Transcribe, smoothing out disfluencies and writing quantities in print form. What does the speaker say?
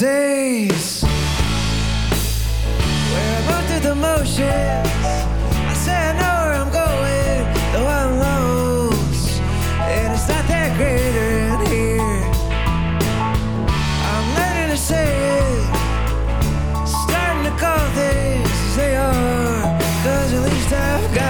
days where I move through the motions. I say I know where I'm going, though I'm lost, and it's not that great around here. I'm learning to say it, starting to call things as they are, 'cause at least I've got